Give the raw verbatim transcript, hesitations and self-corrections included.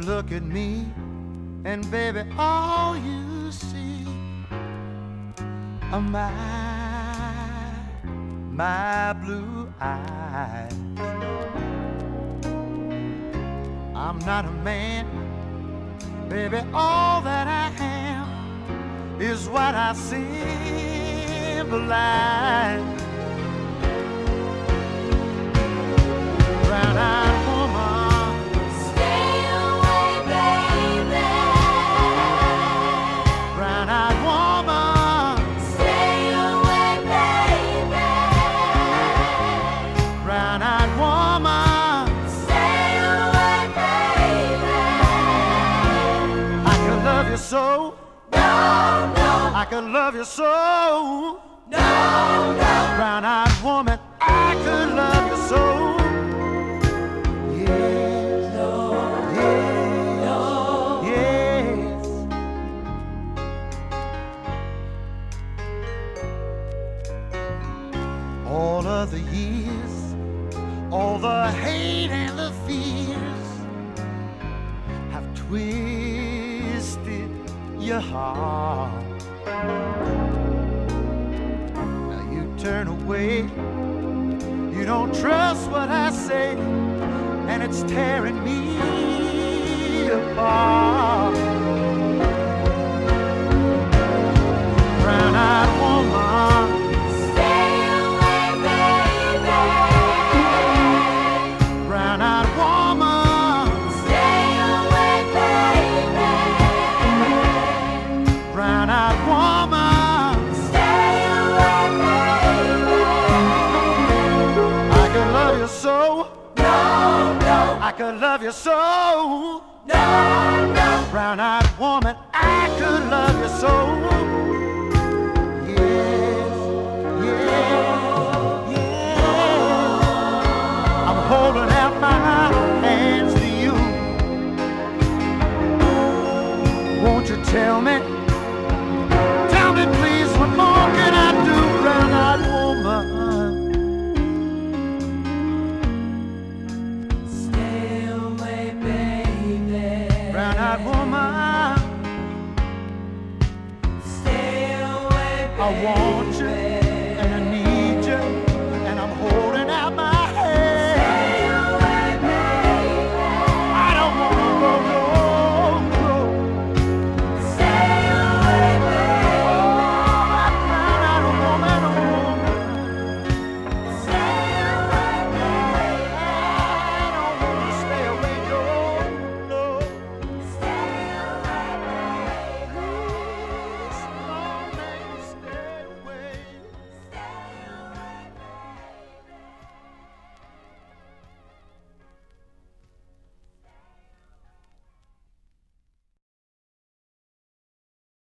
look at me, and baby, all you see are my, my blue eyes. I'm not a man, baby, all that I am is what I symbolize. Brown-eyed woman, stay away, baby. Brown-eyed woman, Stay away, baby. brown-eyed woman, Stay away, baby. I could love you so, No, no, I could love you so. no, no. Brown-eyed woman, I could love you so. Yes, yes, yes. All of the years, all the hate and the fears have twisted your heart. Now you turn away, you don't trust what I say, and it's tearing me apart. Brown-eyed woman, Stay away, baby. brown-eyed woman, Stay away, baby. brown-eyed woman. Stay away, baby. I could love you so, No, no, I could love you so. no, no. Brown-eyed woman, I could love you so. Yes, yes, yes. I'm holding out my hands to you. Won't you tell me? Tell me please, what more can I do, brown-eyed woman? Stay away, baby. Brown-eyed woman, Stay away, baby. I want you and I need